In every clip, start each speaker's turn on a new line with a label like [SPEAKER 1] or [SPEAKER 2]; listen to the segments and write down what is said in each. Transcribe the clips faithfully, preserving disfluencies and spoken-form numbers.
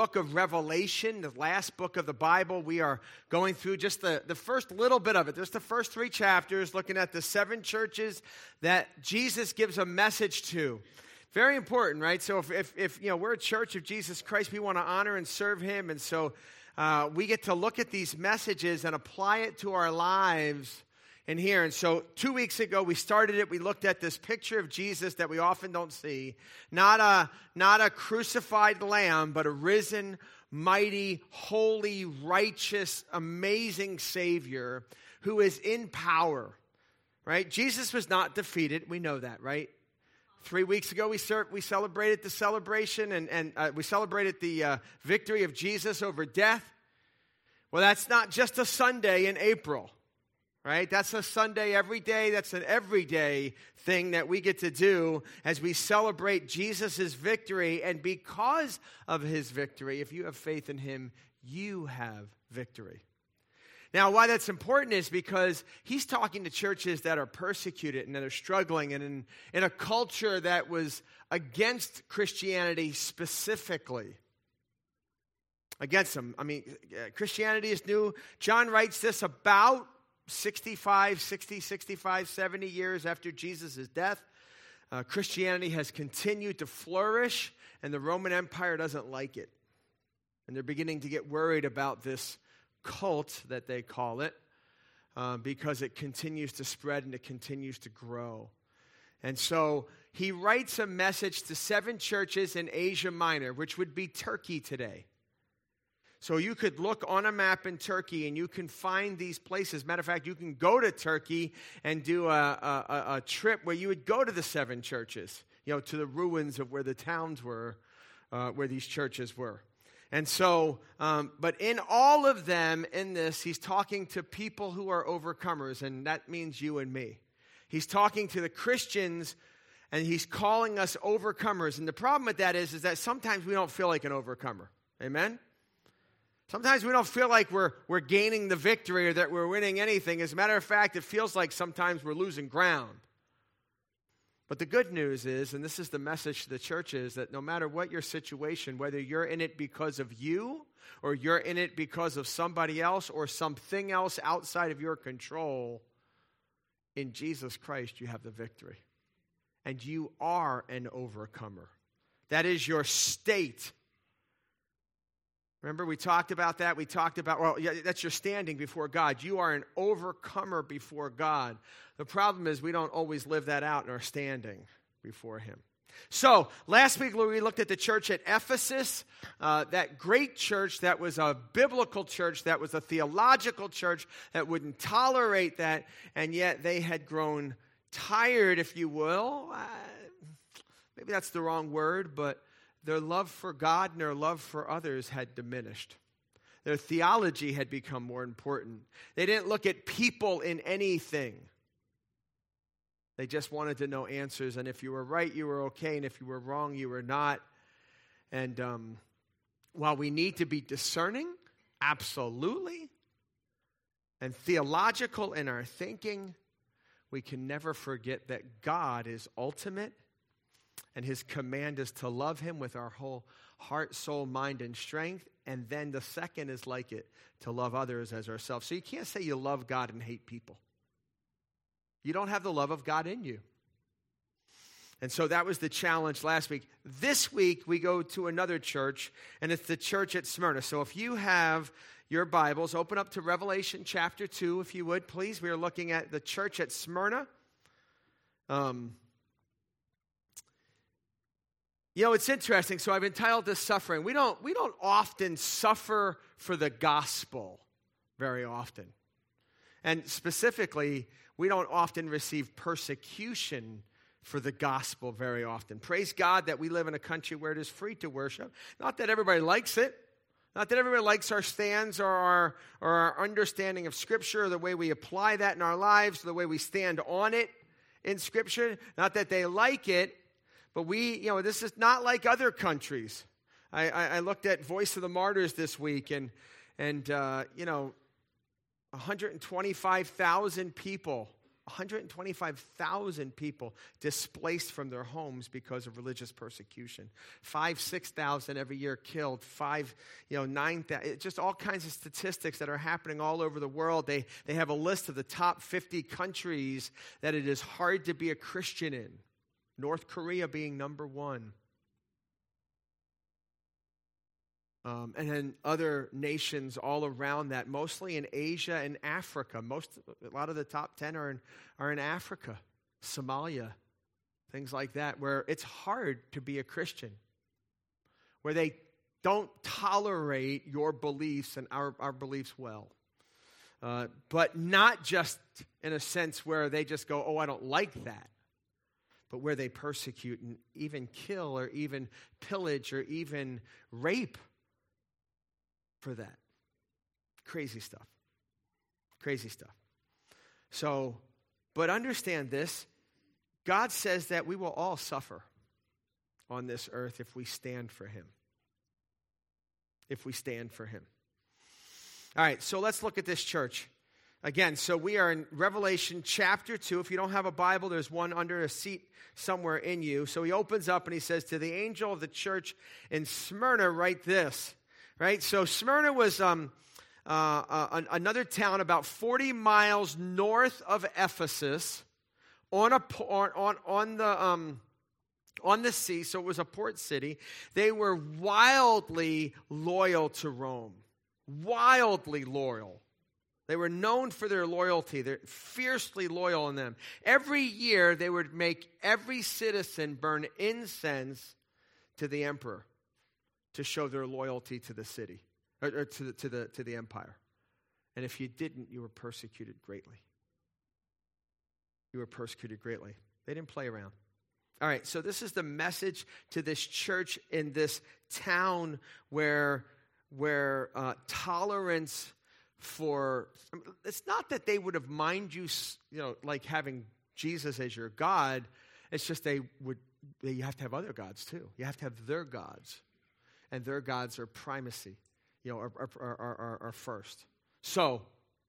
[SPEAKER 1] book of Revelation, the last book of the Bible. We are going through just the, the first little bit of it. Just the first three chapters, looking at the seven churches that Jesus gives a message to. Very important, right? So if, if, if you know, we're a church of Jesus Christ, we want to honor and serve him. And so uh, we get to look at these messages and apply it to our lives in here. And so two weeks ago, we started it. We looked at this picture of Jesus that we often don't see. Not a, not a crucified lamb, but a risen, mighty, holy, righteous, amazing Savior who is in power, right? Jesus was not defeated. We know that, right? Three weeks ago, we served, we celebrated the celebration and, and uh, we celebrated the uh, victory of Jesus over death. Well, that's not just a Sunday in April. Right? That's a Sunday every day. That's an everyday thing that we get to do as we celebrate Jesus' victory. And because of his victory, if you have faith in him, you have victory. Now, why that's important is because he's talking to churches that are persecuted and that are struggling and in, in a culture that was against Christianity specifically. Against them. I mean, Christianity is new. John writes this about sixty-five, sixty, sixty-five, seventy years after Jesus' death. Uh, Christianity has continued to flourish, and the Roman Empire doesn't like it. And they're beginning to get worried about this cult that they call it uh, because it continues to spread and it continues to grow. And so he writes a message to seven churches in Asia Minor, which would be Turkey today. So you could look on a map in Turkey and you can find these places. Matter of fact, you can go to Turkey and do a, a, a trip where you would go to the seven churches, you know, to the ruins of where the towns were, uh, where these churches were. And so, um, but in all of them, in this, he's talking to people who are overcomers, and that means you and me. He's talking to the Christians, and he's calling us overcomers. And the problem with that is, is that sometimes we don't feel like an overcomer. Amen? Sometimes we don't feel like we're we're gaining the victory or that we're winning anything. As a matter of fact, it feels like sometimes we're losing ground. But the good news is, and this is the message to the churches, that no matter what your situation, whether you're in it because of you or you're in it because of somebody else or something else outside of your control, in Jesus Christ you have the victory. And you are an overcomer. That is your state. Remember, we talked about that. We talked about, well, yeah, that's your standing before God. You are an overcomer before God. The problem is we don't always live that out in our standing before him. So, last week we looked at the church at Ephesus, uh, that great church that was a biblical church, that was a theological church that wouldn't tolerate that, and yet they had grown tired, if you will. Uh, maybe that's the wrong word, but their love for God and their love for others had diminished. Their theology had become more important. They didn't look at people in anything. They just wanted to know answers. And if you were right, you were okay. And if you were wrong, you were not. And um, while we need to be discerning, absolutely, and theological in our thinking, we can never forget that God is ultimate. And his command is to love him with our whole heart, soul, mind, and strength. And then the second is like it, to love others as ourselves. So you can't say you love God and hate people. You don't have the love of God in you. And so that was the challenge last week. This week, we go to another church, and it's the church at Smyrna. So if you have your Bibles, open up to Revelation chapter two, if you would, please. We are looking at the church at Smyrna. Um... You know, it's interesting. So I've entitled this Suffering. We don't, we don't often suffer for the gospel very often. And specifically, we don't often receive persecution for the gospel very often. Praise God that we live in a country where it is free to worship. Not that everybody likes it. Not that everybody likes our stands or our, or our understanding of Scripture or the way we apply that in our lives, the way we stand on it in Scripture. Not that they like it. But we, you know, this is not like other countries. I, I, I looked at Voice of the Martyrs this week, and, and uh, you know, one hundred twenty-five thousand people one hundred twenty-five thousand people displaced from their homes because of religious persecution. Five, six thousand every year killed. Five, you know, nine thousand. Just all kinds of statistics that are happening all over the world. They they have a list of the top fifty countries that it is hard to be a Christian in. North Korea being number one. Um, and then other nations all around that, mostly in Asia and Africa. Most, a lot of the top ten are in, are in Africa, Somalia, things like that, where it's hard to be a Christian, where they don't tolerate your beliefs and our, our beliefs well. Uh, but not just in a sense where they just go, oh, I don't like that, but where they persecute and even kill or even pillage or even rape for that. Crazy stuff. Crazy stuff. So, but understand this. God says that we will all suffer on this earth if we stand for him. If we stand for him. All right, so let's look at this church. Again, so we are in Revelation chapter two. If you don't have a Bible, there's one under a seat somewhere in you. So he opens up and he says, to the angel of the church in Smyrna, write this. Right? So Smyrna was um, uh, uh, another town about forty miles north of Ephesus on, a, on, on, the, um, on the sea. So it was a port city. They were wildly loyal to Rome. Wildly loyal. They were known for their loyalty. They're fiercely loyal in them. Every year they would make every citizen burn incense to the emperor to show their loyalty to the city, or, or to, the, to, the, to the empire. And if you didn't, you were persecuted greatly. You were persecuted greatly. They didn't play around. All right, so this is the message to this church in this town where, where uh, tolerance for, I mean, it's not that they would have mind you, you know, like having Jesus as your God. It's just they would, they, you have to have other gods too. You have to have their gods. And their gods are primacy, you know, are, are, are, are, are first. So,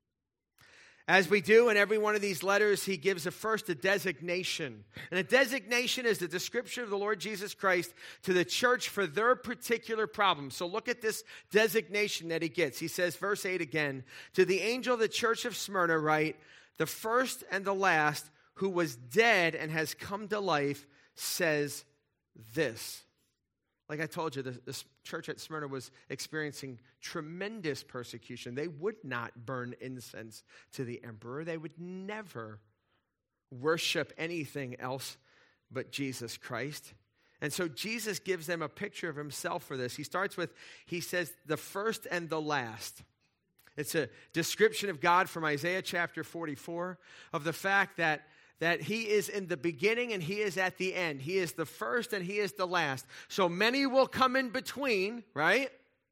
[SPEAKER 1] as we do in every one of these letters, he gives a first a designation. And a designation is the description of the Lord Jesus Christ to the church for their particular problem. So look at this designation that he gets. He says, verse eight again, to the angel of the church of Smyrna write, the first and the last who was dead and has come to life says this. Like I told you, this, this church at Smyrna was experiencing tremendous persecution. They would not burn incense to the emperor. They would never worship anything else but Jesus Christ. And so Jesus gives them a picture of himself for this. He starts with, he says, the first and the last. It's a description of God from Isaiah chapter forty-four, of the fact that that he is in the beginning and he is at the end. He is the first and he is the last. So many will come in between, right?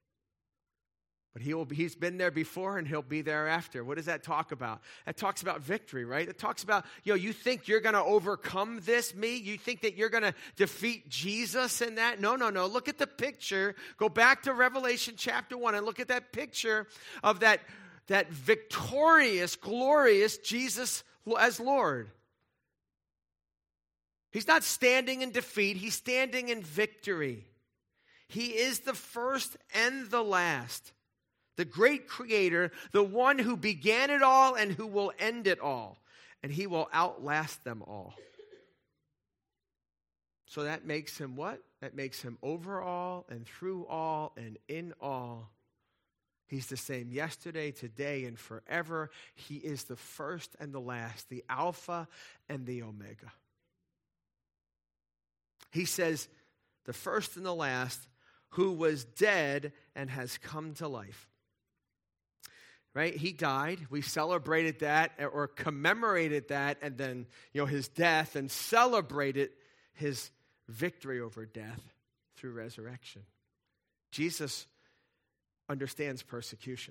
[SPEAKER 1] But he will be, he's been there before and he'll be there after. What does that talk about? That talks about victory, right? It talks about, you know, you think you're going to overcome this, me? You think that you're going to defeat Jesus in that? No, no, no. Look at the picture. Go back to Revelation chapter one and look at that picture of that, that victorious, glorious Jesus as Lord. He's not standing in defeat. He's standing in victory. He is the first and the last. The great creator, the one who began it all and who will end it all. And he will outlast them all. So that makes him what? That makes him over all and through all and in all. He's the same yesterday, today, and forever. He is the first and the last, the Alpha and the Omega. He says, the first and the last, who was dead and has come to life. Right? He died. We celebrated that or commemorated that, and then, you know, his death, and celebrated his victory over death through resurrection. Jesus understands persecution.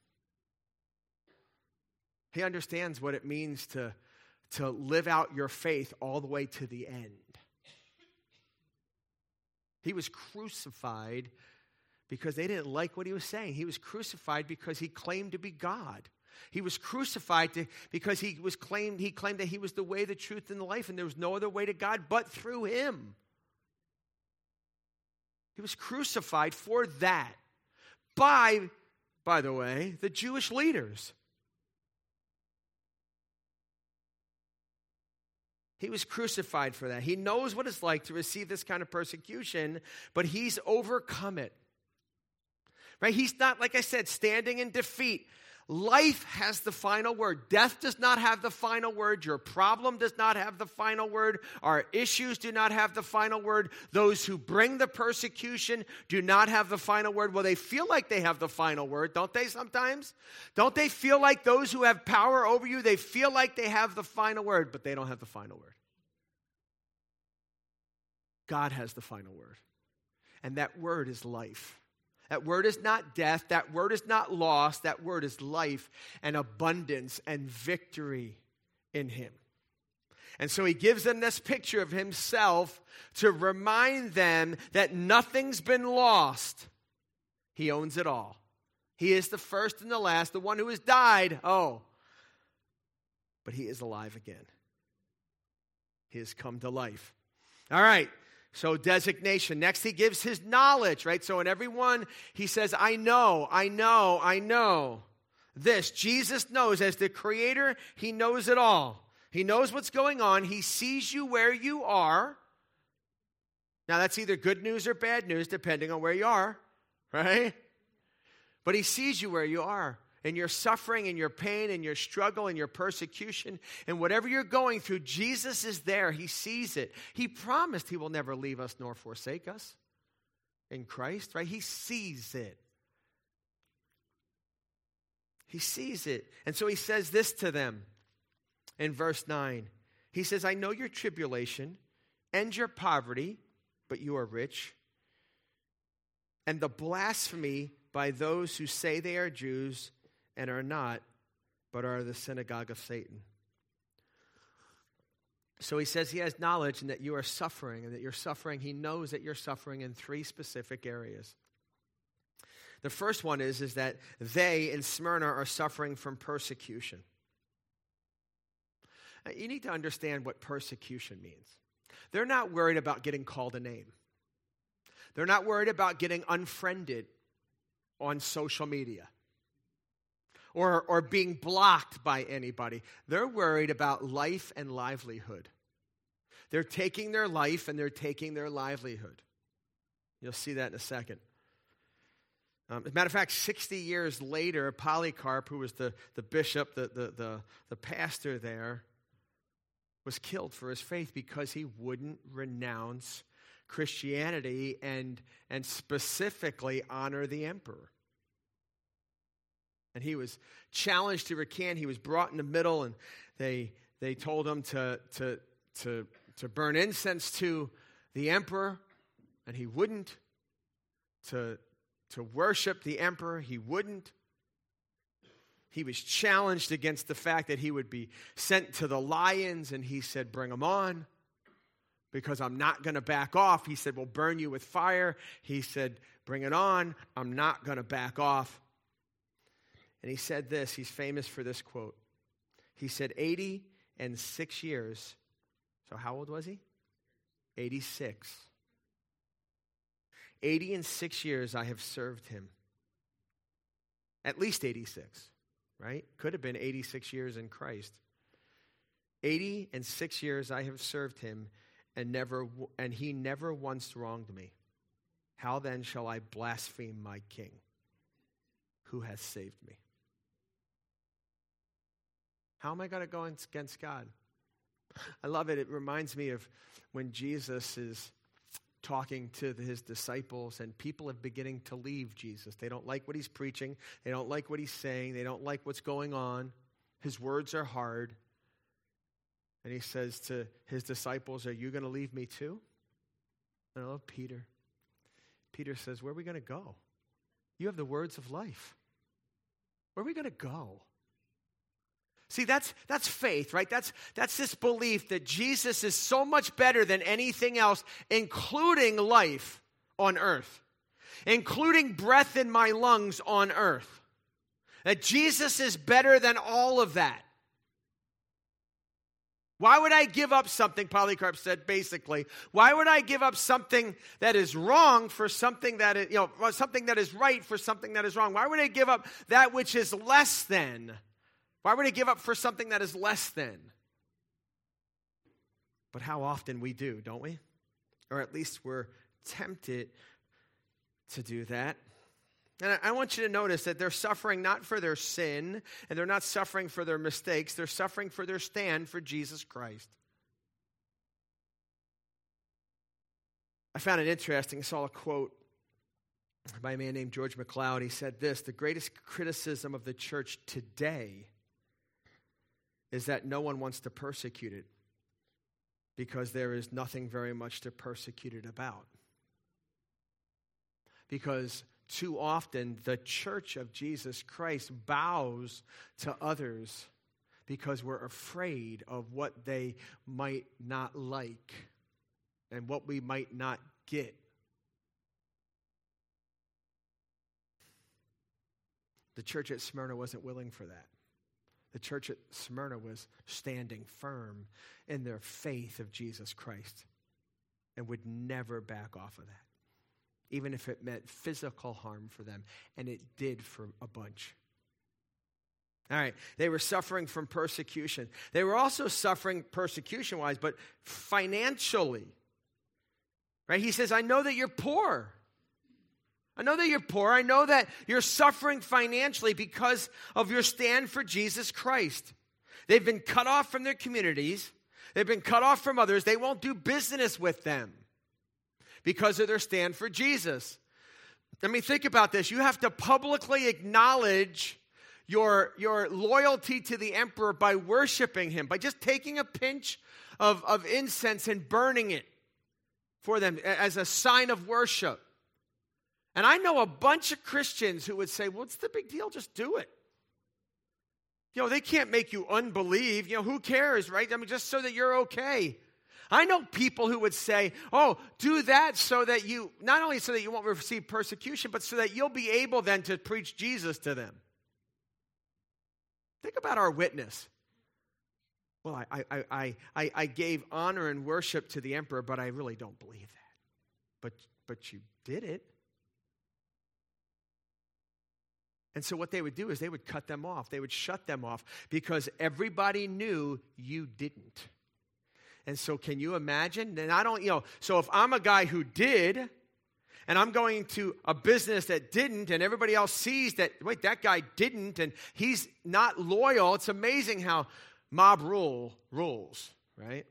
[SPEAKER 1] He understands what it means to, to live out your faith all the way to the end. He was crucified because they didn't like what he was saying. He was crucified because he claimed to be God. He was crucified to, because he was claimed, he claimed that he was the way, the truth, and the life, and there was no other way to God but through him. He was crucified for that by, by the way, the Jewish leaders. He was crucified for that. He knows what it's like to receive this kind of persecution, but he's overcome it. Right? He's not, like I said, standing in defeat. Life has the final word. Death does not have the final word. Your problem does not have the final word. Our issues do not have the final word. Those who bring the persecution do not have the final word. Well, they feel like they have the final word, don't they sometimes? Don't they feel like those who have power over you, they feel like they have the final word, but they don't have the final word. God has the final word. And that word is life. That word is not death. That word is not loss. That word is life and abundance and victory in him. And so he gives them this picture of himself to remind them that nothing's been lost. He owns it all. He is the first and the last, the one who has died. Oh, but he is alive again. He has come to life. All right. So designation. Next, he gives his knowledge, right? So in every one, he says, I know, I know, I know. This, Jesus knows. As the creator, he knows it all. He knows what's going on. He sees you where you are. Now, that's either good news or bad news, depending on where you are, right? But he sees you where you are. And your suffering and your pain and your struggle and your persecution and whatever you're going through, Jesus is there. He sees it. He promised he will never leave us nor forsake us in Christ, right? He sees it. He sees it. And so he says this to them in verse nine. He says, I know your tribulation and your poverty, but you are rich. And the blasphemy by those who say they are Jews and are not, but are the synagogue of Satan. So he says he has knowledge and that you are suffering, and that you're suffering. He knows that you're suffering in three specific areas. The first one is, is that they in Smyrna are suffering from persecution. Now, you need to understand what persecution means. They're not worried about getting called a name. They're not worried about getting unfriended on social media. Or, or being blocked by anybody. They're worried about life and livelihood. They're taking their life and they're taking their livelihood. You'll see that in a second. Um, as a matter of fact, sixty years later, Polycarp, who was the, the bishop, the, the, the, the pastor there, was killed for his faith because he wouldn't renounce Christianity and, and specifically honor the emperor. And he was challenged to recant. He was brought in the middle, and they they told him to to to to burn incense to the emperor, and he wouldn't. To to worship the emperor, he wouldn't. He was challenged against the fact that he would be sent to the lions, and he said, "Bring them on, because I'm not going to back off." He said, "We'll burn you with fire." He said, "Bring it on. I'm not going to back off." And he said this, he's famous for this quote. He said, eighty and six years. So how old was he? eighty-six. eighty and six years I have served him. At least eighty-six, right? Could have been eighty-six years in Christ. eighty and six years I have served him, and never and he never once wronged me. How then shall I blaspheme my king, who has saved me? How am I going to go against God? I love it. It reminds me of when Jesus is talking to his disciples and people are beginning to leave Jesus. They don't like what he's preaching. They don't like what he's saying. They don't like what's going on. His words are hard. And he says to his disciples, are you going to leave me too? And I love Peter. Peter says, where are we going to go? You have the words of life. Where are we going to go? See, that's that's faith, right? That's that's this belief that Jesus is so much better than anything else, including life on earth, including breath in my lungs on earth. That Jesus is better than all of that. Why would I give up something, Polycarp said basically, why would I give up something that is wrong for something that is, you know, something that is right for something that is wrong? Why would I give up that which is less than? Why would I give up for something that is less than? But how often we do, don't we? Or at least we're tempted to do that. And I want you to notice that they're suffering not for their sin, and they're not suffering for their mistakes. They're suffering for their stand for Jesus Christ. I found it interesting. I saw a quote by a man named George MacLeod. He said this: the greatest criticism of the church today is that no one wants to persecute it because there is nothing very much to persecute it about. Because too often, the church of Jesus Christ bows to others because we're afraid of what they might not like and what we might not get. The church at Smyrna wasn't willing for that. The church at Smyrna was standing firm in their faith of Jesus Christ and would never back off of that, even if it meant physical harm for them. And it did for a bunch. All right, they were suffering from persecution. They were also suffering persecution-wise, but financially. Right? He says, I know that you're poor. I know that you're poor. I know that you're suffering financially because of your stand for Jesus Christ. They've been cut off from their communities. They've been cut off from others. They won't do business with them because of their stand for Jesus. I mean, think about this. You have to publicly acknowledge your, your loyalty to the emperor by worshiping him, by just taking a pinch of, of incense and burning it for them as a sign of worship. And I know a bunch of Christians who would say, well, what's the big deal? Just do it. You know, they can't make you unbelieve. You know, who cares, right? I mean, just so that you're okay. I know people who would say, oh, do that so that you, not only so that you won't receive persecution, but so that you'll be able then to preach Jesus to them. Think about our witness. Well, I, I, I, I, I gave honor and worship to the emperor, but I really don't believe that. But, but you did it. And so what they would do is they would cut them off. They would shut them off because everybody knew you didn't. And so can you imagine? And I don't, you know, so if I'm a guy who did, and I'm going to a business that didn't, and everybody else sees that, wait, that guy didn't, and he's not loyal. It's amazing how mob rule rules, right?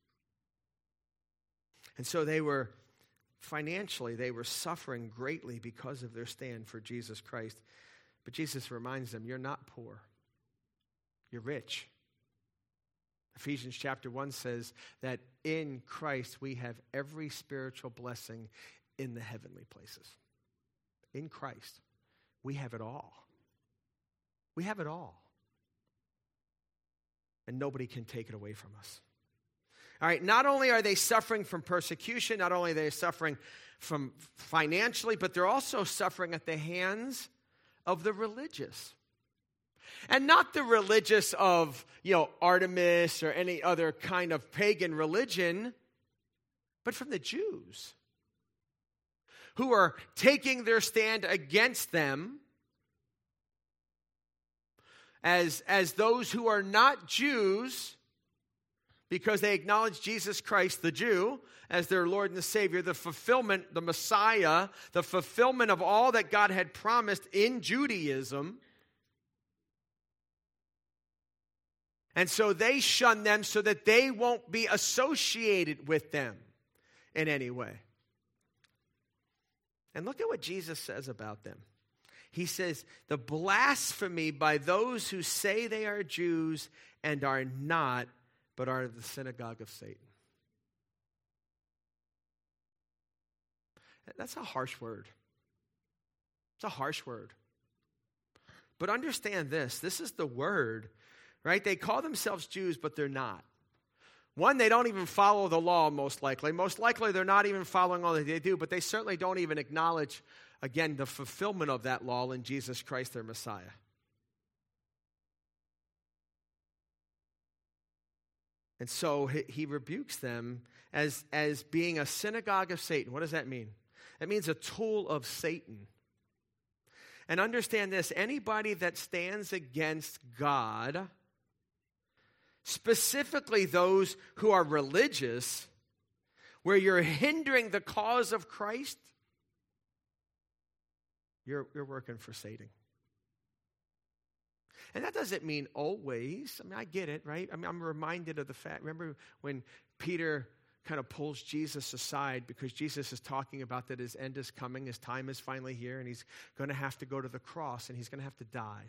[SPEAKER 1] And so they were, financially, they were suffering greatly because of their stand for Jesus Christ. But Jesus reminds them, you're not poor. You're rich. Ephesians chapter one says that in Christ we have every spiritual blessing in the heavenly places. In Christ, we have it all. We have it all. And nobody can take it away from us. All right, not only are they suffering from persecution, not only are they suffering from financially, but they're also suffering at the hands of the religious. And not the religious of, you know, Artemis or any other kind of pagan religion, but from the Jews who are taking their stand against them as, as those who are not Jews because they acknowledge Jesus Christ, the Jew, as their Lord and the Savior, the fulfillment, the Messiah, the fulfillment of all that God had promised in Judaism. And so they shun them so that they won't be associated with them in any way. And look at what Jesus says about them. He says, the blasphemy by those who say they are Jews and are not, but are of the synagogue of Satan. That's a harsh word. It's a harsh word. But understand this. This is the word, right? They call themselves Jews, but they're not. One, they don't even follow the law, most likely. Most likely, they're not even following all that they do, but they certainly don't even acknowledge, again, the fulfillment of that law in Jesus Christ, their Messiah. And so he, he rebukes them as, as being a synagogue of Satan. What does that mean? It means a tool of Satan. And understand this, anybody that stands against God, specifically those who are religious, where you're hindering the cause of Christ, you're, you're working for Satan. And that doesn't mean always. I mean, I get it, right? I mean, I'm reminded of the fact, remember when Peter kind of pulls Jesus aside because Jesus is talking about that his end is coming, his time is finally here, and he's going to have to go to the cross, and he's going to have to die.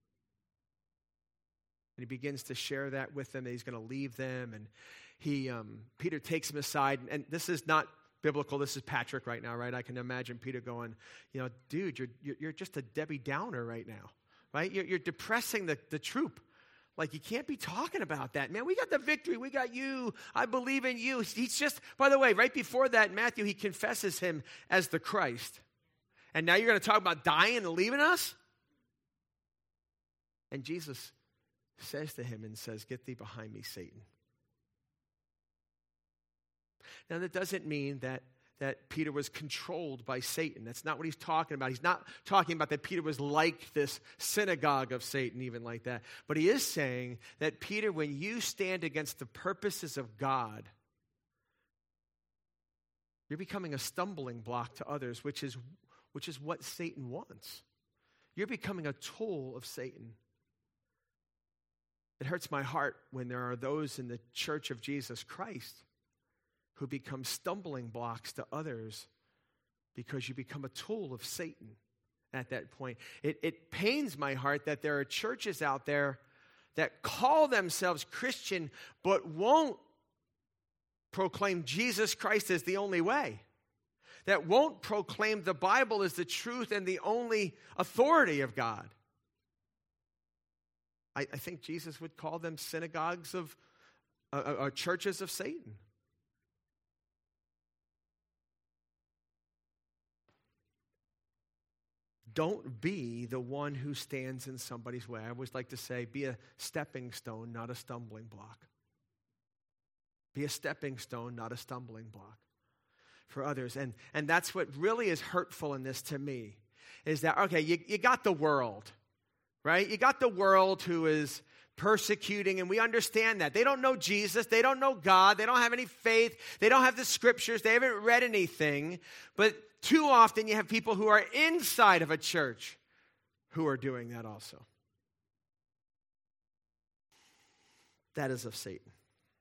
[SPEAKER 1] And he begins to share that with them, that he's going to leave them, and he, um, Peter takes him aside, and, and this is not biblical, this is Patrick right now, right? I can imagine Peter going, you know, dude, you're, you're just a Debbie Downer right now, right? You're, you're depressing the, the troop. Like, you can't be talking about that. Man, we got the victory. We got you. I believe in you. He's just, by the way, right before that, Matthew, he confesses him as the Christ. And now you're going to talk about dying and leaving us? And Jesus says to him and says, get thee behind me, Satan. Now, that doesn't mean that that Peter was controlled by Satan. That's not what he's talking about. He's not talking about that Peter was like this synagogue of Satan, even like that. But he is saying that, Peter, when you stand against the purposes of God, you're becoming a stumbling block to others, which is, which is what Satan wants. You're becoming a tool of Satan. It hurts my heart when there are those in the church of Jesus Christ who become stumbling blocks to others because you become a tool of Satan at that point. It, it pains my heart that there are churches out there that call themselves Christian but won't proclaim Jesus Christ as the only way, that won't proclaim the Bible as the truth and the only authority of God. I, I think Jesus would call them synagogues of, uh, uh, churches of Satan. Don't be the one who stands in somebody's way. I always like to say, be a stepping stone, not a stumbling block. Be a stepping stone, not a stumbling block for others. And, and that's what really is hurtful in this to me, is that, okay, you, you got the world, right? You got the world who is persecuting, and we understand that. They don't know Jesus. They don't know God. They don't have any faith. They don't have the scriptures. They haven't read anything. But too often you have people who are inside of a church who are doing that also. That is of Satan.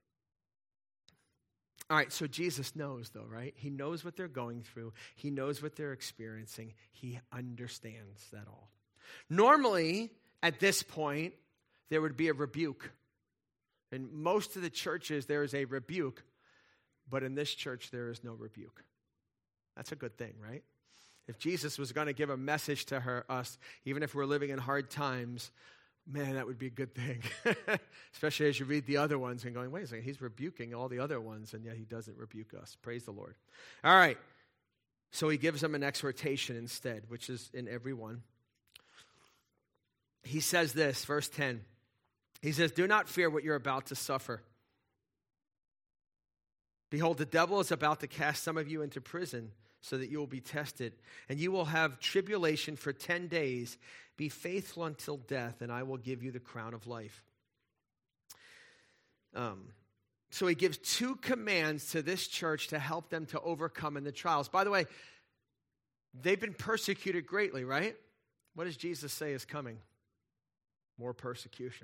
[SPEAKER 1] All right, so Jesus knows though, right? He knows what they're going through. He knows what they're experiencing. He understands that all. Normally, at this point, there would be a rebuke. In most of the churches, there is a rebuke, but in this church, there is no rebuke. That's a good thing, right? If Jesus was going to give a message to her, us, even if we're living in hard times, man, that would be a good thing. Especially as you read the other ones and going, wait a second, he's rebuking all the other ones, and yet he doesn't rebuke us. Praise the Lord. All right. So he gives them an exhortation instead, which is in every one. He says this, verse ten. He says, do not fear what you're about to suffer. Behold, the devil is about to cast some of you into prison so that you will be tested, and you will have tribulation for ten days. Be faithful until death, and I will give you the crown of life. Um, so he gives two commands to this church to help them to overcome in the trials. By the way, they've been persecuted greatly, right? What does Jesus say is coming? More persecution.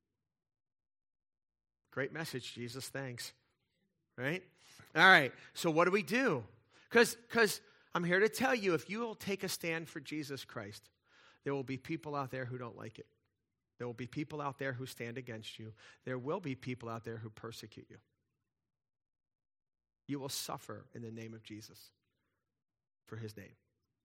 [SPEAKER 1] Great message, Jesus. Thanks. Right? All right. So what do we do? Because because I'm here to tell you, if you will take a stand for Jesus Christ, there will be people out there who don't like it. There will be people out there who stand against you. There will be people out there who persecute you. You will suffer in the name of Jesus for his name.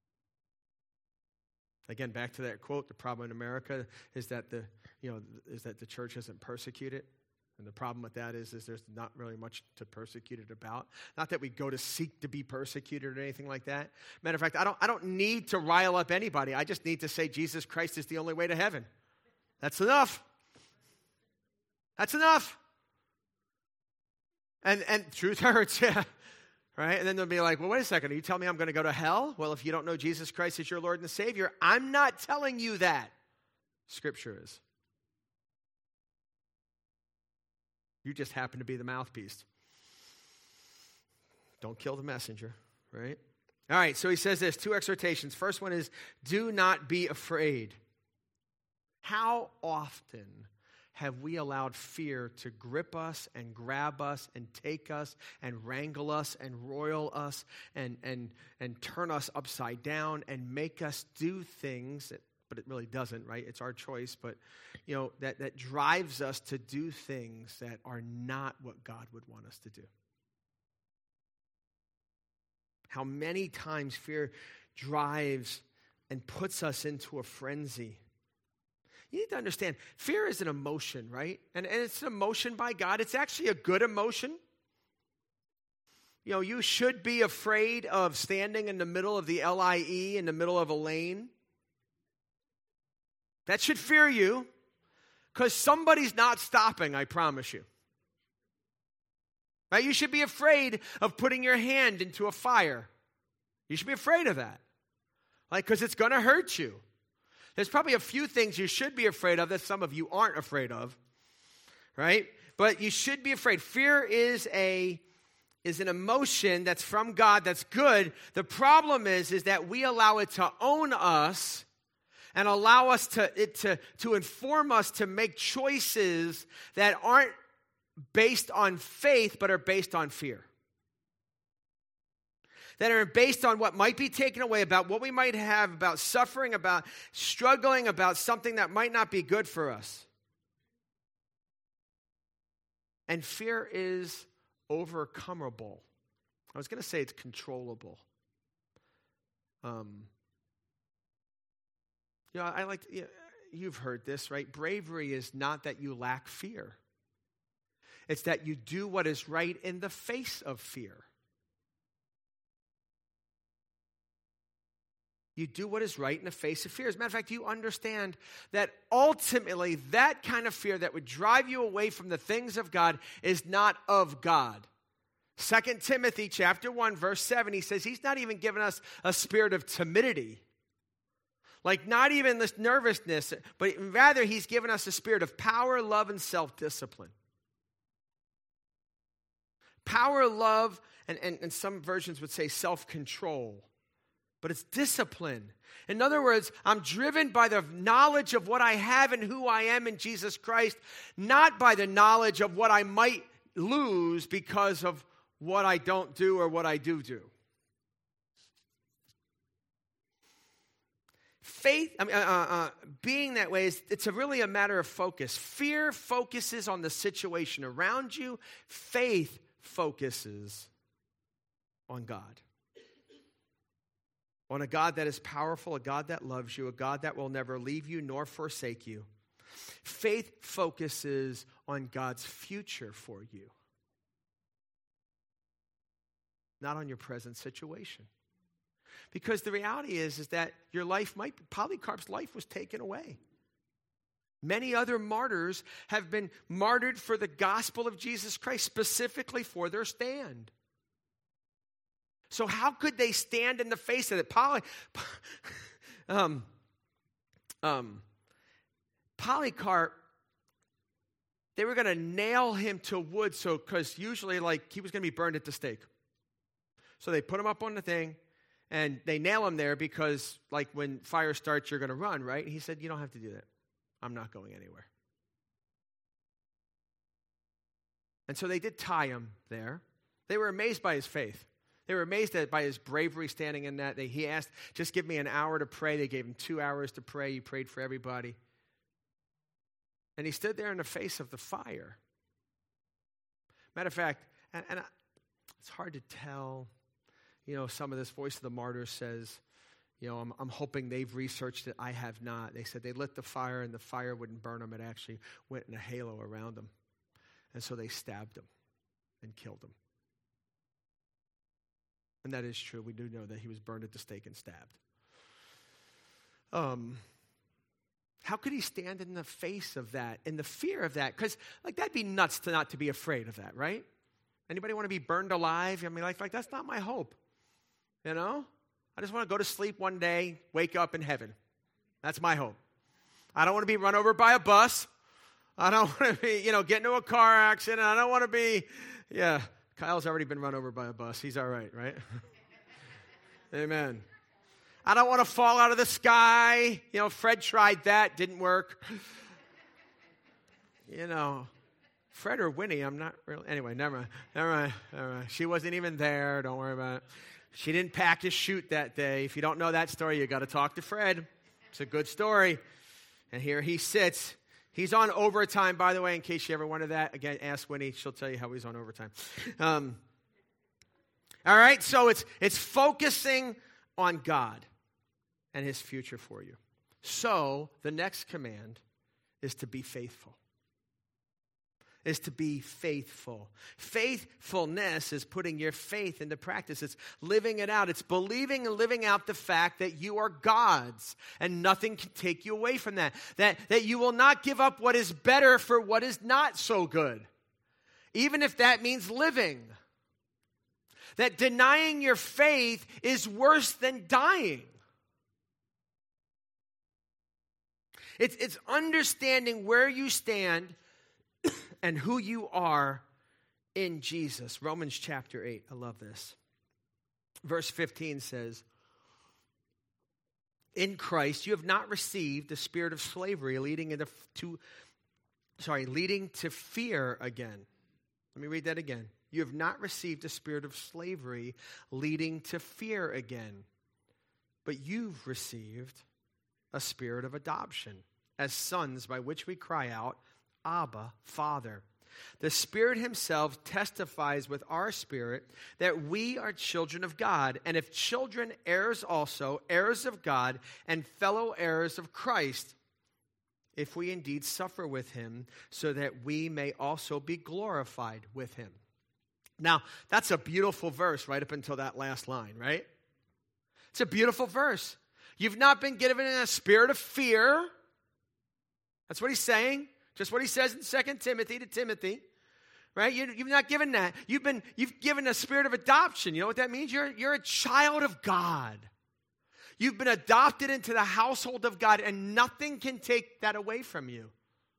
[SPEAKER 1] Again, back to that quote, the problem in America is that the, you know, is that the church isn't persecuted. And the problem with that is, is there's not really much to persecute it about. Not that we go to seek to be persecuted or anything like that. Matter of fact, I don't, I don't need to rile up anybody. I just need to say Jesus Christ is the only way to heaven. That's enough. That's enough. And and truth hurts, yeah. Right? And then they'll be like, well, wait a second. Are you telling me I'm going to go to hell? Well, if you don't know Jesus Christ as your Lord and Savior, I'm not telling you that. Scripture is. You just happen to be the mouthpiece. Don't kill the messenger, right? All right, so he says this, two exhortations. First one is, do not be afraid. How often have we allowed fear to grip us and grab us and take us and wrangle us and roil us and, and, and turn us upside down and make us do things, that, but it really doesn't, right? It's our choice, but you know that, that drives us to do things that are not what God would want us to do. How many times fear drives and puts us into a frenzy. You need to understand, fear is an emotion, right? And, and it's an emotion by God. It's actually a good emotion. You know, you should be afraid of standing in the middle of the L I E, in the middle of a lane. That should fear you, because somebody's not stopping, I promise you. Right? You should be afraid of putting your hand into a fire. You should be afraid of that. Like, because it's going to hurt you. There's probably a few things you should be afraid of that some of you aren't afraid of, right? But you should be afraid. Fear is a is an emotion that's from God, that's good. The problem is, is that we allow it to own us and allow us to it to, to inform us to make choices that aren't based on faith, but are based on fear. That are based on what might be taken away, about what we might have, about suffering, about struggling, about something that might not be good for us. And fear is overcomable. I was going to say it's controllable. Um, you know, I like, you know, you've heard this, right? Bravery is not that you lack fear. It's that you do what is right in the face of fear. You do what is right in the face of fear. As a matter of fact, you understand that ultimately that kind of fear that would drive you away from the things of God is not of God. Second Timothy chapter one, verse seven, he says he's not even given us a spirit of timidity. Like not even this nervousness, but rather he's given us a spirit of power, love, and self-discipline. Power, love, and, and, and some versions would say self-control. But it's discipline. In other words, I'm driven by the knowledge of what I have and who I am in Jesus Christ, not by the knowledge of what I might lose because of what I don't do or what I do do. Faith, I mean, uh, uh, being that way, is it's a really a matter of focus. Fear focuses on the situation around you. Faith focuses on God. On a God that is powerful, a God that loves you, a God that will never leave you nor forsake you. Faith focuses on God's future for you, not on your present situation. Because the reality is, is that your life might, Polycarp's life was taken away. Many other martyrs have been martyred for the gospel of Jesus Christ, specifically for their stand. So how could they stand in the face of it? Poly, um, um, Polycarp, they were going to nail him to wood, so because usually, like, he was going to be burned at the stake. So they put him up on the thing, and they nail him there because, like, when fire starts, you're going to run, right? And he said, "You don't have to do that. I'm not going anywhere." And so they did tie him there. They were amazed by his faith. They were amazed at, by his bravery standing in that. They, he asked, just give me an hour to pray. They gave him two hours to pray. He prayed for everybody. And he stood there in the face of the fire. Matter of fact, and, and I, it's hard to tell, you know, some of this Voice of the Martyrs says, you know, I'm, I'm hoping they've researched it. I have not. They said they lit the fire and the fire wouldn't burn them. It actually went in a halo around them. And so they stabbed him and killed him. And that is true. We do know that he was burned at the stake and stabbed. Um, how could he stand in the face of that, in the fear of that? Because, like, that'd be nuts to not to be afraid of that, right? Anybody want to be burned alive? I mean, like, like that's not my hope. You know? I just want to go to sleep one day, wake up in heaven. That's my hope. I don't want to be run over by a bus. I don't want to be, you know, get into a car accident. I don't want to be, yeah. Kyle's already been run over by a bus. He's all right, right? Amen. I don't want to fall out of the sky. You know, Fred tried that. Didn't work. You know, Fred or Winnie, I'm not really. Anyway, never mind. Never mind. Never mind. She wasn't even there. Don't worry about it. She didn't pack his chute that day. If you don't know that story, you got to talk to Fred. It's a good story. And here he sits. He's on overtime, by the way, in case you ever wanted that. Again, ask Winnie. She'll tell you how he's on overtime. Um, all right, so it's it's focusing on God and his future for you. So the next command is to be faithful. Is to be faithful. Faithfulness is putting your faith into practice. It's living it out. It's believing and living out the fact that you are God's and nothing can take you away from that. That, that you will not give up what is better for what is not so good, even if that means living. That denying your faith is worse than dying. It's, it's understanding where you stand and who you are in Jesus. Romans chapter eight. I love this. Verse fifteen says, in Christ you have not received the spirit of slavery leading into to sorry, leading to fear again. Let me read that again. You have not received a spirit of slavery leading to fear again, but you've received a spirit of adoption as sons, by which we cry out, Abba, Father. The Spirit himself testifies with our spirit that we are children of God, and if children, heirs also, heirs of God, and fellow heirs of Christ, if we indeed suffer with him, so that we may also be glorified with him. Now, that's a beautiful verse right up until that last line, right? It's a beautiful verse. You've not been given a spirit of fear. That's what he's saying. Just what he says in Second Timothy to Timothy, right? You, you've not given that. You've been, you've given a spirit of adoption. You know what that means? You're, you're a child of God. You've been adopted into the household of God, and nothing can take that away from you.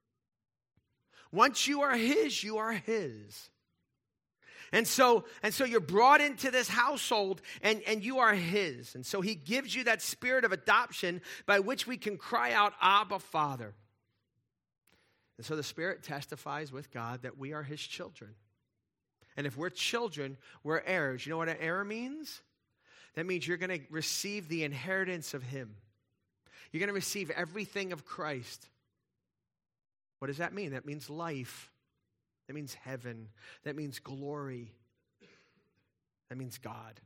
[SPEAKER 1] Once you are his, you are his. And so, and so you're brought into this household, and, and you are his. And so he gives you that spirit of adoption by which we can cry out, Abba, Father. And so the Spirit testifies with God that we are his children. And if we're children, we're heirs. You know what an heir means? That means you're going to receive the inheritance of him. You're going to receive everything of Christ. What does that mean? That means life. That means heaven. That means glory. That means God.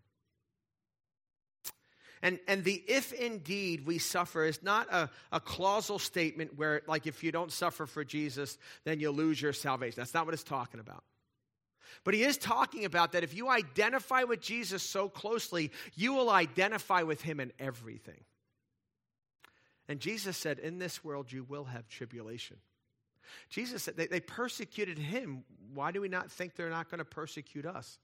[SPEAKER 1] And, and the if indeed we suffer is not a, a clausal statement where, like, if you don't suffer for Jesus, then you'll lose your salvation. That's not what it's talking about. But he is talking about that if you identify with Jesus so closely, you will identify with him in everything. And Jesus said, in this world you will have tribulation. Jesus said they, they persecuted him. Why do we not think they're not going to persecute us?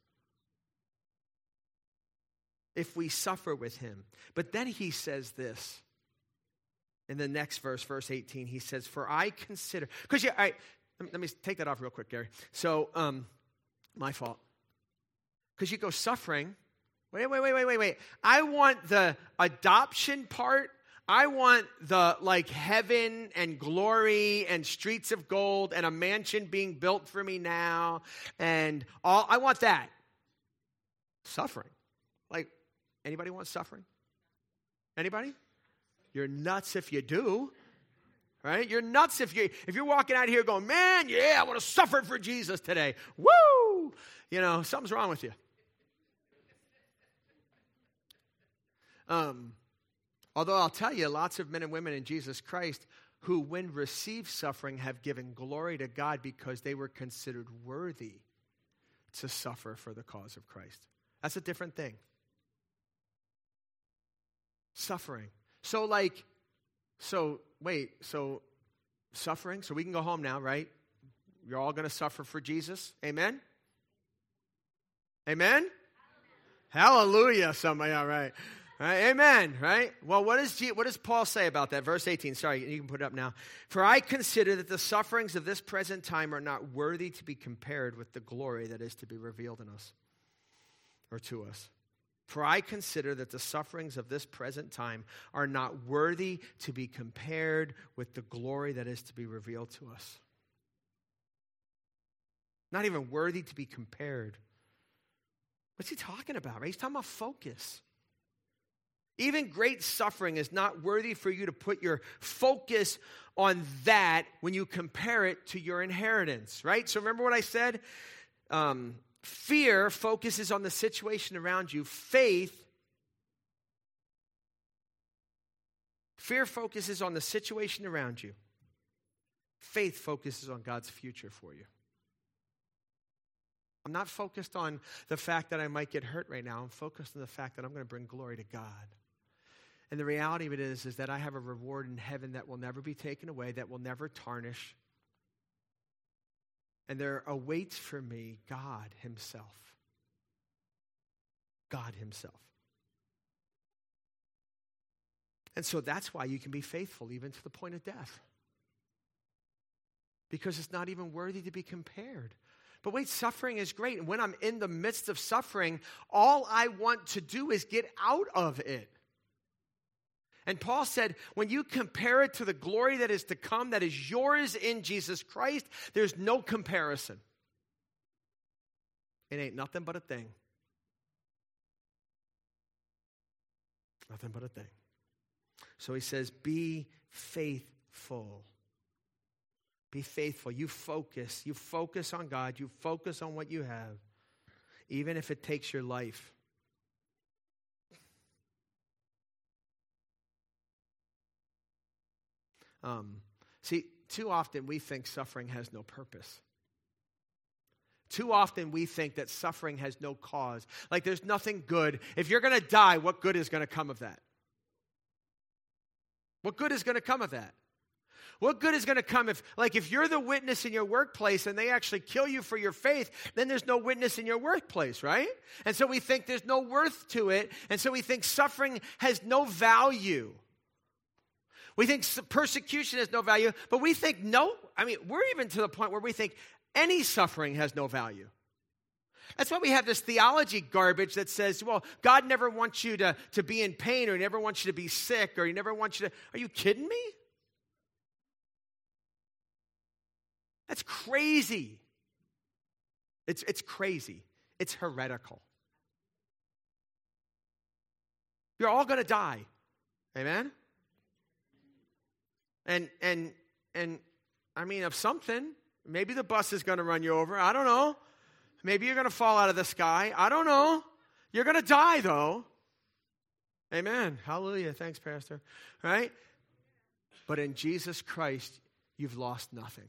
[SPEAKER 1] If we suffer with him. But then he says this. In the next verse, verse eighteen, he says, for I consider, because yeah, I, let me, let me take that off real quick, Gary. So, um, my fault. Because you go suffering. Wait, wait, wait, wait, wait, wait. I want the adoption part. I want the, like, heaven and glory and streets of gold and a mansion being built for me now. And all, I want that. Suffering. Like, anybody want suffering? Anybody? You're nuts if you do. Right? You're nuts if you if you're walking out here going, man, yeah, I want to suffer for Jesus today. Woo! You know, something's wrong with you. Um, although I'll tell you, lots of men and women in Jesus Christ who, when received suffering, have given glory to God because they were considered worthy to suffer for the cause of Christ. That's a different thing. Suffering. So like, so wait, so suffering, so we can go home now, right? You're all going to suffer for Jesus. Amen? Amen? Hallelujah, somebody, all right. All right. Amen, right? Well, what does, G, what does Paul say about that? Verse eighteen, sorry, you can put it up now. For I consider that the sufferings of this present time are not worthy to be compared with the glory that is to be revealed in us, or to us. For I consider that the sufferings of this present time are not worthy to be compared with the glory that is to be revealed to us. Not even worthy to be compared. What's he talking about, right? He's talking about focus. Even great suffering is not worthy for you to put your focus on that when you compare it to your inheritance, right? So remember what I said? Um, fear focuses on the situation around you. Faith, fear focuses on the situation around you. Faith focuses on God's future for you. I'm not focused on the fact that I might get hurt right now. I'm focused on the fact that I'm going to bring glory to God. And the reality of it is, is that I have a reward in heaven that will never be taken away, that will never tarnish. And there awaits for me God himself. God himself. And so that's why you can be faithful even to the point of death. Because it's not even worthy to be compared. But wait, suffering is great. And when I'm in the midst of suffering, all I want to do is get out of it. And Paul said, when you compare it to the glory that is to come, that is yours in Jesus Christ, there's no comparison. It ain't nothing but a thing. Nothing but a thing. So he says, be faithful. Be faithful. You focus. You focus on God. You focus on what you have, even if it takes your life. Um, see, too often we think suffering has no purpose. Too often we think that suffering has no cause. Like there's nothing good. If you're going to die, what good is going to come of that? What good is going to come of that? What good is going to come if, like, if you're the witness in your workplace and they actually kill you for your faith, then there's no witness in your workplace, right? And so we think there's no worth to it, and so we think suffering has no value. We think persecution has no value, but we think no, I mean, we're even to the point where we think any suffering has no value. That's why we have this theology garbage that says, well, God never wants you to, to be in pain, or he never wants you to be sick, or he never wants you to, are you kidding me? That's crazy. It's, it's crazy. It's heretical. You're all going to die. Amen? And, and, and, I mean, of something, maybe the bus is going to run you over. I don't know. Maybe you're going to fall out of the sky. I don't know. You're going to die, though. Amen. Hallelujah. Thanks, Pastor. Right? But in Jesus Christ, you've lost nothing.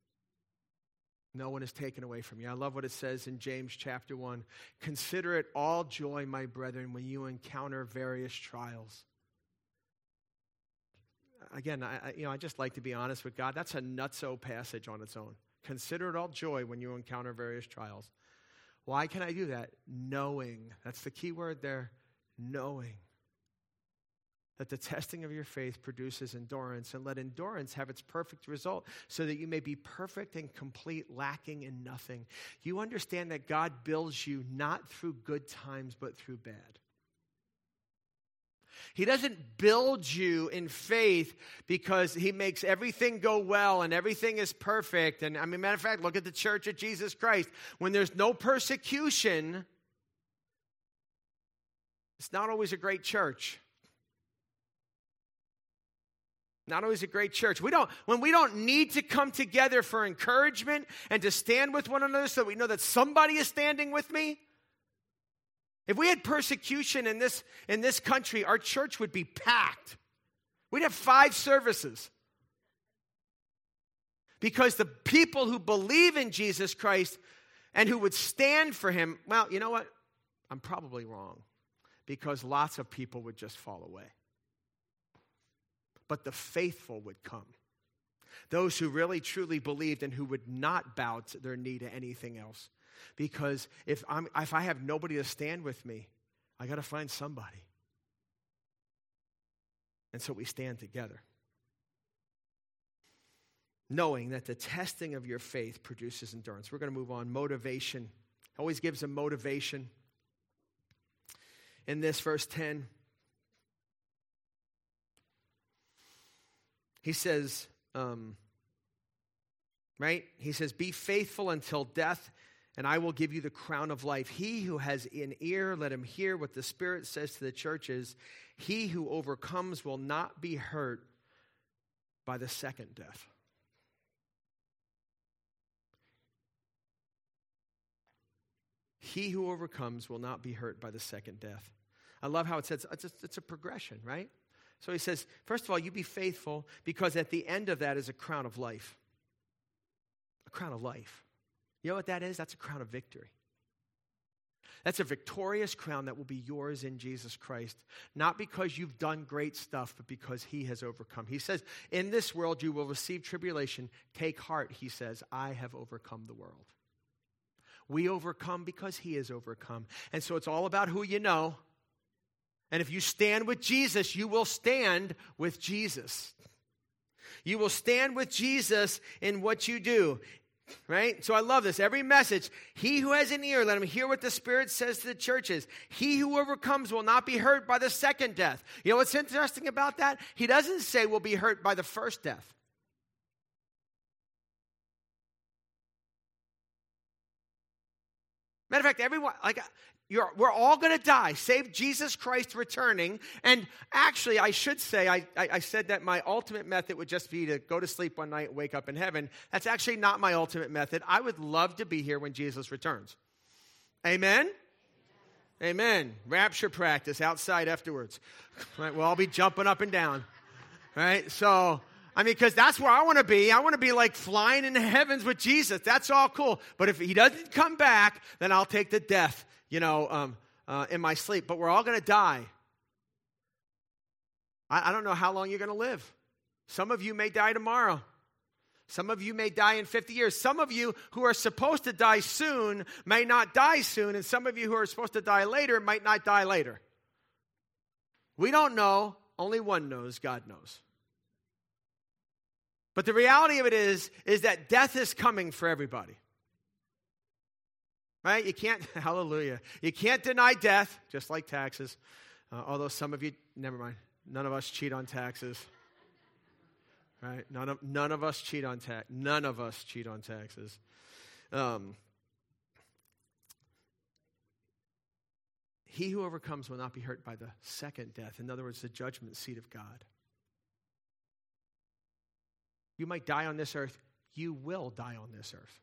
[SPEAKER 1] No one is taken away from you. I love what it says in James chapter one. Consider it all joy, my brethren, when you encounter various trials. Again, I, you know, I just like to be honest with God. That's a nutso passage on its own. Consider it all joy when you encounter various trials. Why can I do that? Knowing. That's the key word there. Knowing. That the testing of your faith produces endurance, and let endurance have its perfect result, so that you may be perfect and complete, lacking in nothing. You understand that God builds you not through good times, but through bad. He doesn't build you in faith because he makes everything go well and everything is perfect. And I mean, matter of fact, look at the church of Jesus Christ. When there's no persecution, it's not always a great church. Not always a great church. We don't, when we don't need to come together for encouragement and to stand with one another so that we know that somebody is standing with me. If we had persecution in this, in this country, our church would be packed. We'd have five services. Because the people who believe in Jesus Christ and who would stand for him, well, you know what? I'm probably wrong. Because lots of people would just fall away. But the faithful would come. Those who really truly believed and who would not bow to their knee to anything else. Because if I'm if I have nobody to stand with me, I got to find somebody. And so we stand together, knowing that the testing of your faith produces endurance. We're going to move on. Motivation. Always gives a motivation. In this verse ten, he says, um, right? He says, be faithful until death, and I will give you the crown of life. He who has an ear, let him hear what the Spirit says to the churches. He who overcomes will not be hurt by the second death. He who overcomes will not be hurt by the second death. I love how it says it's a, it's a progression, right? So he says, first of all, you be faithful, because at the end of that is a crown of life. A crown of life. You know what that is? That's a crown of victory. That's a victorious crown that will be yours in Jesus Christ. Not because you've done great stuff, but because he has overcome. He says, in this world you will receive tribulation. Take heart, he says, I have overcome the world. We overcome because he has overcome. And so it's all about who you know. And if you stand with Jesus, you will stand with Jesus. You will stand with Jesus in what you do. Right? So I love this. Every message, he who has an ear, let him hear what the Spirit says to the churches. He who overcomes will not be hurt by the second death. You know what's interesting about that? He doesn't say will be hurt by the first death. Matter of fact, everyone, like, you're, we're all going to die, save Jesus Christ returning. And actually, I should say, I, I, I said that my ultimate method would just be to go to sleep one night and wake up in heaven. That's actually not my ultimate method. I would love to be here when Jesus returns. Amen? Amen. Rapture practice outside afterwards. Right? We'll all be jumping up and down. Right? So, I mean, because that's where I want to be. I want to be like flying in the heavens with Jesus. That's all cool. But if he doesn't come back, then I'll take the death, you know, um, uh, in my sleep. But we're all going to die. I, I don't know how long you're going to live. Some of you may die tomorrow. Some of you may die in fifty years. Some of you who are supposed to die soon may not die soon. And some of you who are supposed to die later might not die later. We don't know. Only one knows. God knows. But the reality of it is, is that death is coming for everybody. Right? You can't, hallelujah. You can't deny death, just like taxes. Uh, although some of you, never mind, none of us cheat on taxes. Right? None of, none of us cheat on tax. None of us cheat on taxes. Um, he who overcomes will not be hurt by the second death. In other words, the judgment seat of God. You might die on this earth. You will die on this earth.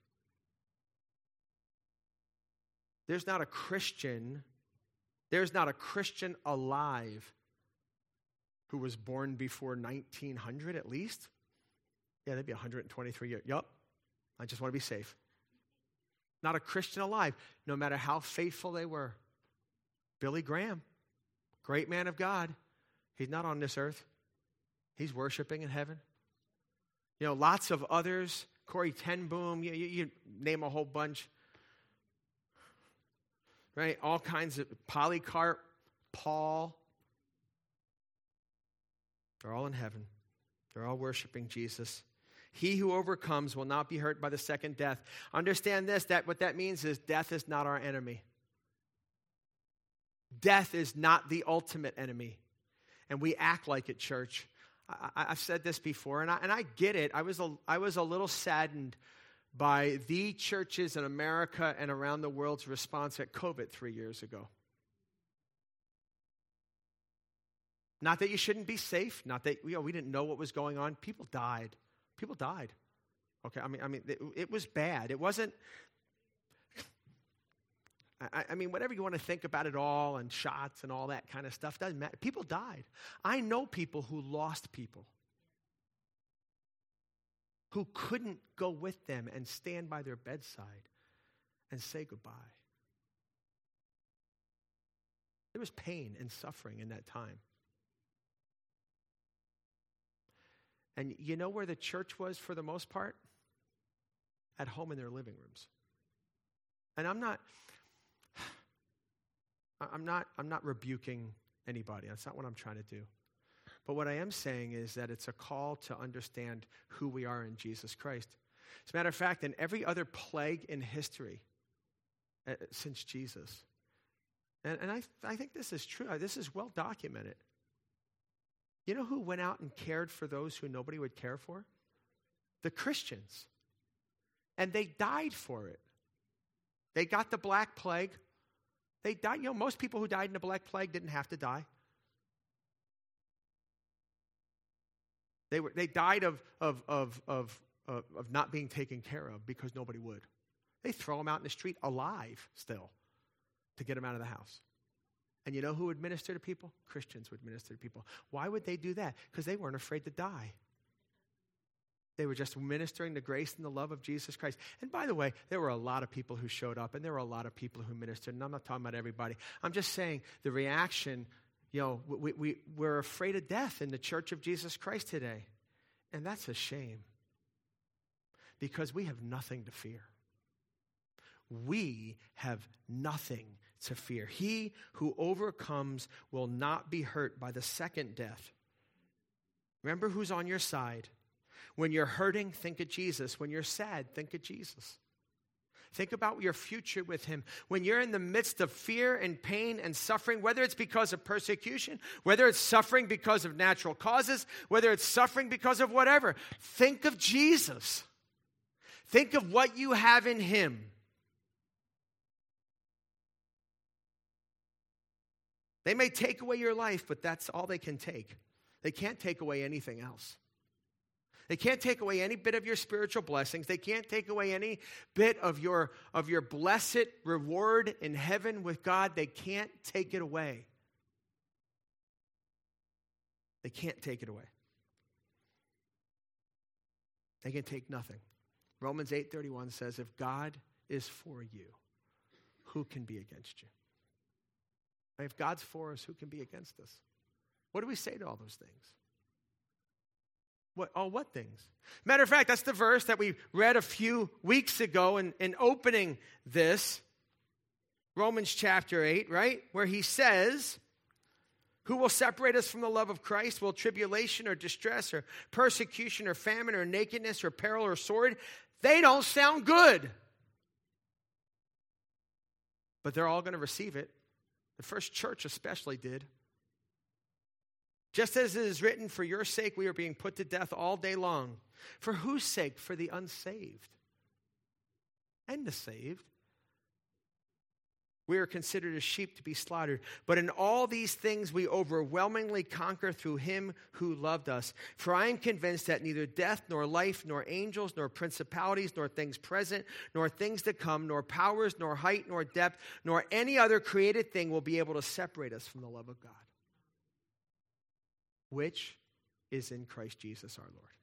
[SPEAKER 1] There's not a Christian, there's not a Christian alive who was born before nineteen hundred at least. Yeah, that'd be one hundred twenty-three years. Yup. I just want to be safe. Not a Christian alive, no matter how faithful they were. Billy Graham, great man of God. He's not on this earth. He's worshiping in heaven. You know, lots of others. Corey Ten Boom, you, you, you name a whole bunch. Right? All kinds of Polycarp, Paul. They're all in heaven. They're all worshiping Jesus. He who overcomes will not be hurt by the second death. Understand this, that what that means is death is not our enemy. Death is not the ultimate enemy. And we act like it, church. I, I've said this before, and I, and I get it. I was a, I was a little saddened by the churches in America and around the world's response at COVID three years ago. Not that you shouldn't be safe. Not that you know, we didn't know what was going on. People died. People died. Okay, I mean, I mean, it, it was bad. It wasn't. I, I mean, whatever you want to think about it all, and shots and all that kind of stuff doesn't matter. People died. I know people who lost people, who couldn't go with them and stand by their bedside and say goodbye. There was pain and suffering in that time. And you know where the church was for the most part? At home in their living rooms. And I'm not, I'm not, I'm not rebuking anybody. That's not what I'm trying to do. But what I am saying is that it's a call to understand who we are in Jesus Christ. As a matter of fact, in every other plague in history uh, since Jesus, and, and I, I think this is true. This is well documented. You know who went out and cared for those who nobody would care for? The Christians. And they died for it. They got the Black Plague. They died. You know, most people who died in the Black Plague didn't have to die. They were. They died of of of of of, of not being taken care of because nobody would. They throw them out in the street alive still to get them out of the house. And you know who would minister to people? Christians would minister to people. Why would they do that? Because they weren't afraid to die. They were just ministering the grace and the love of Jesus Christ. And by the way, there were a lot of people who showed up, and there were a lot of people who ministered. And I'm not talking about everybody. I'm just saying the reaction, you know, we, we, we're afraid of death in the church of Jesus Christ today. And that's a shame. Because we have nothing to fear. We have nothing to fear. He who overcomes will not be hurt by the second death. Remember who's on your side. When you're hurting, think of Jesus. When you're sad, think of Jesus. Think about your future with him. When you're in the midst of fear and pain and suffering, whether it's because of persecution, whether it's suffering because of natural causes, whether it's suffering because of whatever, think of Jesus. Think of what you have in him. They may take away your life, but that's all they can take. They can't take away anything else. They can't take away any bit of your spiritual blessings. They can't take away any bit of your, of your blessed reward in heaven with God. They can't take it away. They can't take it away. They can take nothing. Romans eight thirty-one says, if God is for you, who can be against you? If God's for us, who can be against us? What do we say to all those things? What, oh, what things? Matter of fact, that's the verse that we read a few weeks ago in, in opening this, Romans chapter eight, right? Where he says, who will separate us from the love of Christ? Will tribulation or distress or persecution or famine or nakedness or peril or sword? They don't sound good. But they're all going to receive it. The first church especially did. Just as it is written, for your sake we are being put to death all day long. For whose sake? For the unsaved and the saved. We are considered as sheep to be slaughtered. But in all these things we overwhelmingly conquer through him who loved us. For I am convinced that neither death, nor life, nor angels, nor principalities, nor things present, nor things to come, nor powers, nor height, nor depth, nor any other created thing will be able to separate us from the love of God, which is in Christ Jesus our Lord.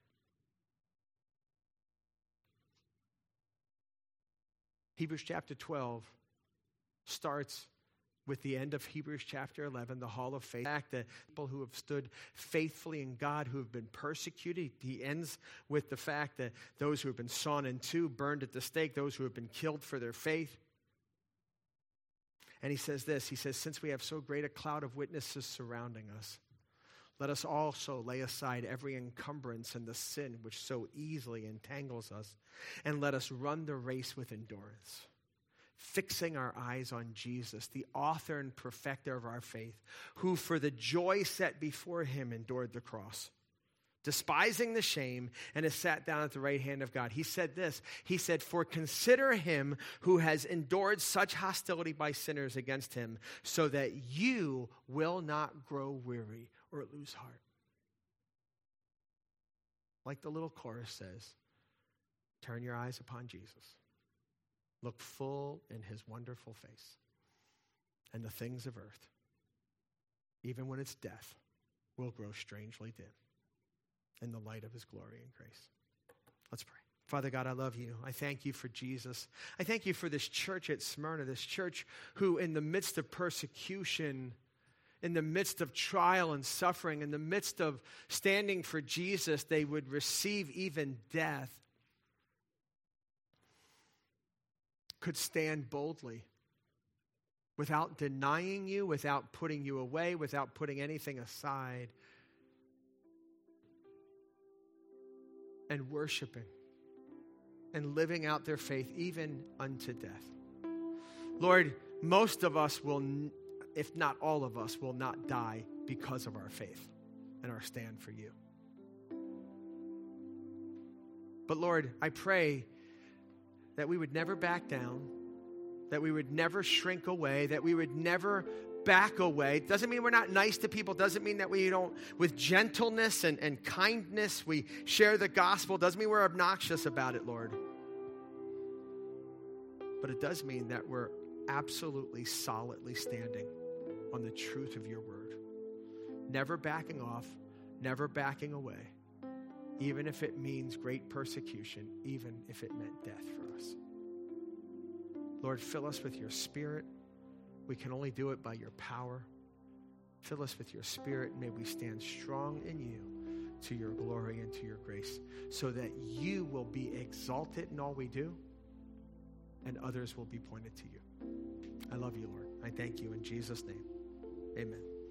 [SPEAKER 1] Hebrews chapter twelve starts with the end of Hebrews chapter eleven, the hall of faith. The fact that people who have stood faithfully in God, who have been persecuted. He ends with the fact that those who have been sawn in two, burned at the stake, those who have been killed for their faith. And he says this, he says, since we have so great a cloud of witnesses surrounding us, let us also lay aside every encumbrance and the sin which so easily entangles us, and let us run the race with endurance, fixing our eyes on Jesus, the author and perfecter of our faith, who for the joy set before him endured the cross, despising the shame, and has sat down at the right hand of God. He said this, he said, for consider him who has endured such hostility by sinners against him, so that you will not grow weary or lose heart. Like the little chorus says, turn your eyes upon Jesus. Look full in his wonderful face, and the things of earth, even when it's death, will grow strangely dim in the light of his glory and grace. Let's pray. Father God, I love you. I thank you for Jesus. I thank you for this church at Smyrna, this church who in the midst of persecution, in the midst of trial and suffering, in the midst of standing for Jesus, they would receive even death. could stand boldly without denying you, without putting you away, without putting anything aside, and worshiping and living out their faith even unto death. Lord, most of us will, if not all of us, will not die because of our faith and our stand for you. But Lord, I pray that we would never back down, that we would never shrink away, that we would never back away. Doesn't mean we're not nice to people. Doesn't mean that we don't, with gentleness and, and kindness, we share the gospel. Doesn't mean we're obnoxious about it, Lord. But it does mean that we're absolutely solidly standing on the truth of your word. Never backing off, never backing away, even if it means great persecution, even if it meant death for us. Lord, fill us with your Spirit. We can only do it by your power. Fill us with your Spirit, and may we stand strong in you to your glory and to your grace, so that you will be exalted in all we do, and others will be pointed to you. I love you, Lord. I thank you in Jesus' name. Amen.